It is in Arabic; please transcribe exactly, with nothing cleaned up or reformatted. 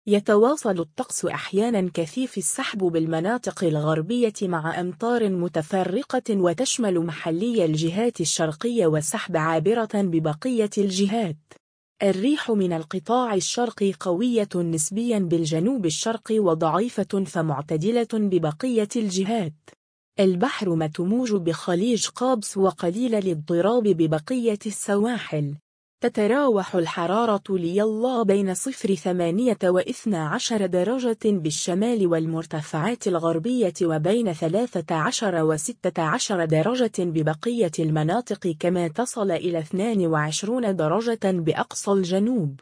يتواصل الطقس أحيانا كثيف السحب بالمناطق الغربية مع أمطار متفرقة وتشمل محلي الجهات الشرقية وسحب عابرة ببقية الجهات. الريح من القطاع الشرقي قوية نسبيا بالجنوب الشرقي وضعيفة فمعتدلة ببقية الجهات. البحر متموج بخليج قابس وقليل الاضطراب ببقية السواحل. تتراوح الحرارة ليلا بين صفر ثمانية واثنى عشر درجة بالشمال والمرتفعات الغربية وبين ثلاثة عشر وستة عشر درجة ببقية المناطق كما تصل إلى اثنين وعشرين درجة بأقصى الجنوب.